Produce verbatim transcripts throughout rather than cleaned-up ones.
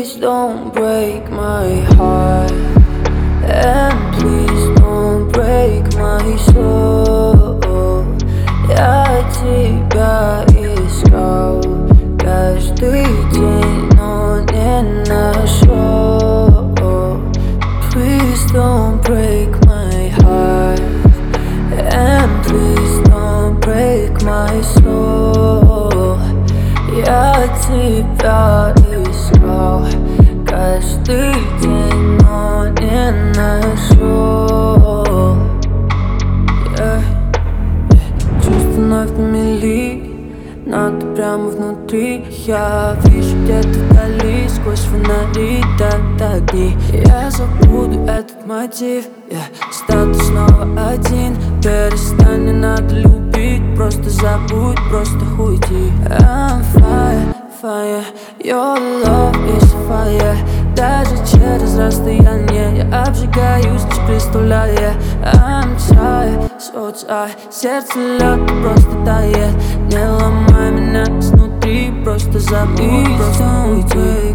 Please don't break my heart, and please don't break my soul. Я тебя искал каждый день, но не нашел. Please don't break my heart, and please don't break my soul. Я тебя искал каждый день, но не нашел. Yeah. Чувства вновь на мели, но ты прямо внутри. Я вижу где-то вдали, сквозь фонари так огни. Я забуду этот мотив, yeah. Статус снова один. Перестань, не надо любить, просто забудь, просто уйди. I'm fire, fire, your love is fire. Даже через расстояние я обжигаюсь, лишь представляя. I'm tired, so tired. Сердце лед просто тает. Не ломай меня изнутри, просто забудь, просто уйди.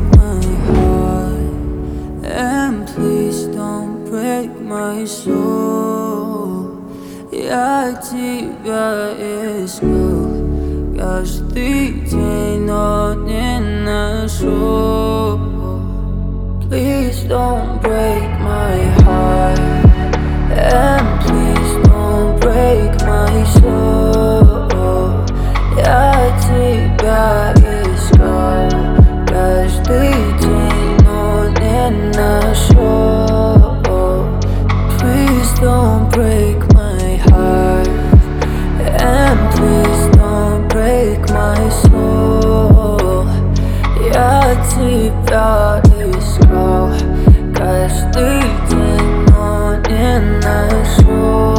And please don't break my soul. Я тебя искал каждый день, но не нашел. Please don't break my heart, and please don't break my soul. Я тебя искал каждый день, но не нашел. Please don't break my heart, and please don't break my soul. Я тебя искал каждый день, но не нашел.